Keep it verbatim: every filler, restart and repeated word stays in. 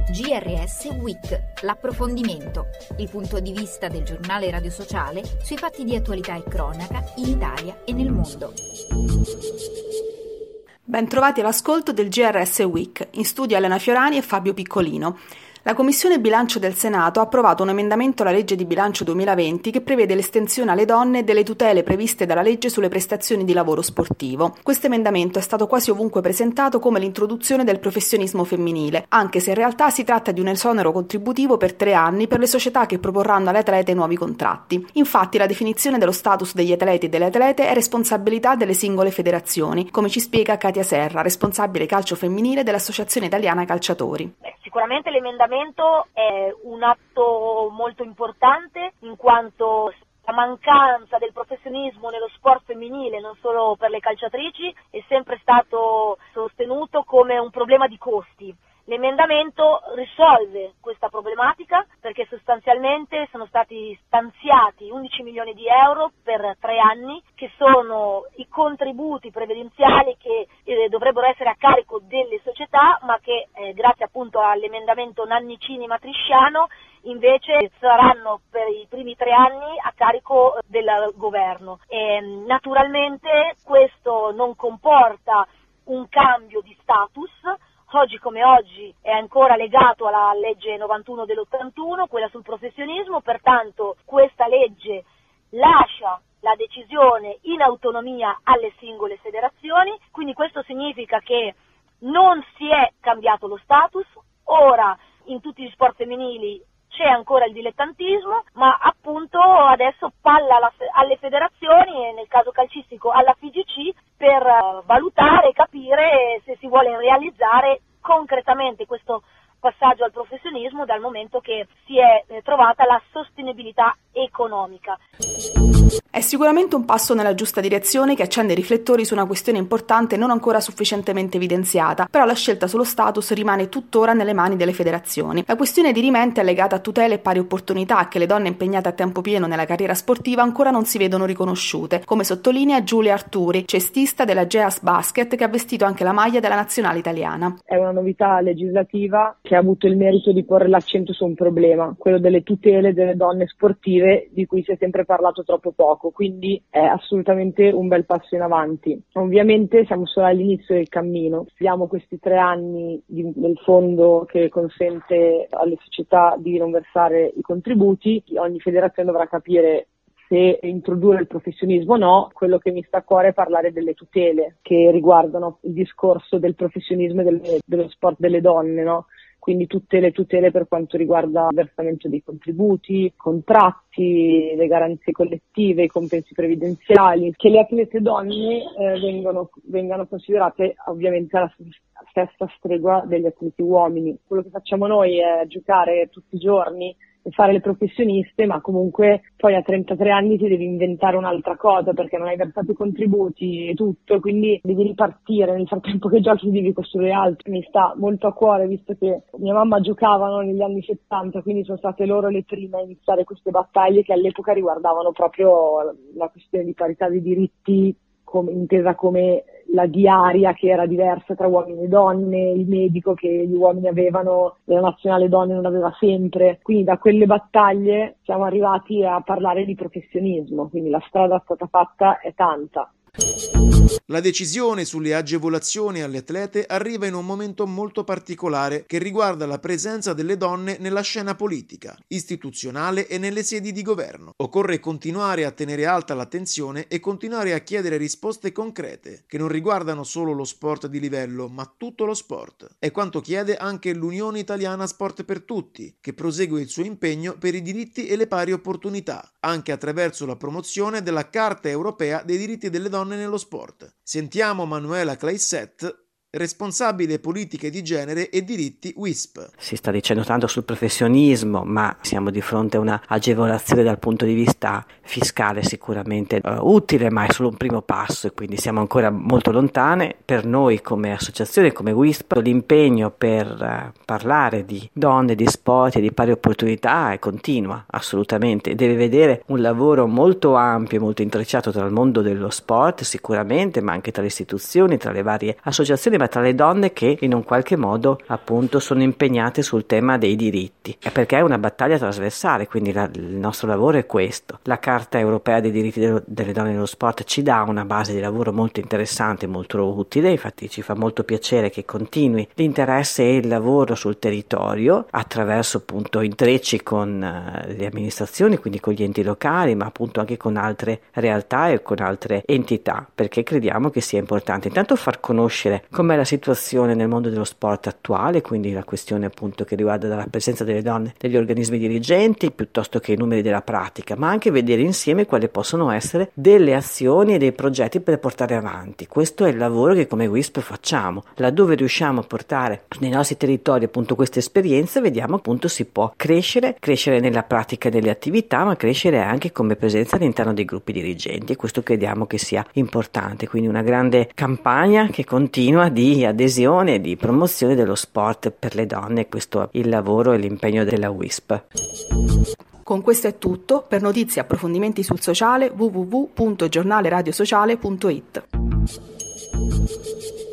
G R S Week, l'approfondimento, il punto di vista del giornale radio sociale sui fatti di attualità e cronaca in Italia e nel mondo. Ben trovati all'ascolto del G R S Week, in studio Elena Fiorani e Fabio Piccolino. La Commissione Bilancio del Senato ha approvato un emendamento alla legge di bilancio duemilaventi che prevede l'estensione alle donne delle tutele previste dalla legge sulle prestazioni di lavoro sportivo. Questo emendamento è stato quasi ovunque presentato come l'introduzione del professionismo femminile, anche se in realtà si tratta di un esonero contributivo per tre anni per le società che proporranno alle atlete nuovi contratti. Infatti la definizione dello status degli atleti e delle atlete è responsabilità delle singole federazioni, come ci spiega Katia Serra, responsabile calcio femminile dell'Associazione Italiana Calciatori. Beh, sicuramente l'emendamento è un atto molto importante in quanto la mancanza del professionismo nello sport femminile, non solo per le calciatrici, è sempre stato sostenuto come un problema di costi. L'emendamento risolve questa problematica perché sostanzialmente sono stati stanziati undici milioni di euro per tre anni, che sono i contributi previdenziali che eh, dovrebbero essere a carico delle società, ma che eh, grazie appunto all'emendamento Nannicini-Matrisciano invece saranno per i primi tre anni a carico del governo. E, naturalmente questo non comporta un cambio di status. Oggi come oggi è ancora legato alla legge novantuno dell'ottantuno, quella sul professionismo, pertanto questa legge lascia la decisione in autonomia alle singole federazioni, quindi questo significa che non si è cambiato lo status, ora in tutti gli sport femminili c'è ancora il dilettantismo, ma appunto adesso palla alla, alle federazioni e nel caso calcistico alla F I G C per uh, valutare e capire se si vuole realizzare concretamente questo passaggio al professionismo, dal momento che si è eh, trovata la sostenibilità economica. È sicuramente un passo nella giusta direzione che accende i riflettori su una questione importante non ancora sufficientemente evidenziata, però la scelta sullo status rimane tuttora nelle mani delle federazioni. La questione dirimente è legata a tutele e pari opportunità che le donne impegnate a tempo pieno nella carriera sportiva ancora non si vedono riconosciute, come sottolinea Giulia Arturi, cestista della Geas Basket che ha vestito anche la maglia della nazionale italiana. È una novità legislativa che ha avuto il merito di porre l'accento su un problema, quello delle tutele delle donne sportive, di cui si è sempre parlato troppo poco, quindi è assolutamente un bel passo in avanti. Ovviamente siamo solo all'inizio del cammino, abbiamo questi tre anni di, del fondo che consente alle società di non versare i contributi, ogni federazione dovrà capire se introdurre il professionismo o no. Quello che mi sta a cuore è parlare delle tutele che riguardano il discorso del professionismo e del, dello sport delle donne, no? Quindi tutte le tutele per quanto riguarda il versamento dei contributi, contratti, le garanzie collettive, i compensi previdenziali, che le atlete donne eh, vengono, vengano considerate ovviamente alla stessa stregua degli atleti uomini. Quello che facciamo noi è giocare tutti i giorni e fare le professioniste, ma comunque poi a trentatré anni ti devi inventare un'altra cosa perché non hai versato i contributi e tutto, quindi devi ripartire. Nel frattempo che giochi devi costruire altro. Mi sta molto a cuore, visto che mia mamma giocavano negli anni settanta, quindi sono state loro le prime a iniziare queste battaglie che all'epoca riguardavano proprio la questione di parità dei diritti, come, intesa come la diaria che era diversa tra uomini e donne, il medico che gli uomini avevano e la nazionale donne non aveva sempre. Quindi da quelle battaglie siamo arrivati a parlare di professionismo, quindi la strada è stata fatta, è tanta. La decisione sulle agevolazioni alle atlete arriva in un momento molto particolare che riguarda la presenza delle donne nella scena politica, istituzionale e nelle sedi di governo. Occorre continuare a tenere alta l'attenzione e continuare a chiedere risposte concrete, che non riguardano solo lo sport di livello, ma tutto lo sport. È quanto chiede anche l'Unione Italiana Sport per Tutti, che prosegue il suo impegno per i diritti e le pari opportunità, anche attraverso la promozione della Carta Europea dei diritti delle donne nello sport. Sentiamo Manuela Claisset, responsabile politiche di genere e diritti W I S P. Si sta dicendo tanto sul professionismo, ma siamo di fronte a una agevolazione dal punto di vista fiscale sicuramente uh, utile, ma è solo un primo passo e quindi siamo ancora molto lontane. Per noi come associazione, come W I S P, l'impegno per uh, parlare di donne, di sport e di pari opportunità è continua, assolutamente, deve vedere un lavoro molto ampio e molto intrecciato tra il mondo dello sport sicuramente, ma anche tra le istituzioni, tra le varie associazioni, ma tra le donne che in un qualche modo appunto sono impegnate sul tema dei diritti, è perché è una battaglia trasversale, quindi la, il nostro lavoro è questo. La Carta Europea dei diritti de, delle donne nello sport ci dà una base di lavoro molto interessante, molto utile, infatti ci fa molto piacere che continui l'interesse e il lavoro sul territorio attraverso appunto intrecci con uh, le amministrazioni, quindi con gli enti locali, ma appunto anche con altre realtà e con altre entità, perché crediamo che sia importante intanto far conoscere com'è la situazione nel mondo dello sport attuale, quindi la questione appunto che riguarda la presenza delle donne negli organismi dirigenti piuttosto che i numeri della pratica, ma anche vedere insieme quali possono essere delle azioni e dei progetti per portare avanti. Questo è il lavoro che come W I S P facciamo, laddove riusciamo a portare nei nostri territori appunto queste esperienze, vediamo appunto si può crescere, crescere nella pratica delle attività, ma crescere anche come presenza all'interno dei gruppi dirigenti, e questo crediamo che sia importante, quindi una grande campagna che continua di adesione e di promozione dello sport per le donne. Questo è il lavoro e l'impegno della W I S P. Con questo è tutto. Per notizie e approfondimenti sul sociale w w w punto giornale radio sociale punto i t.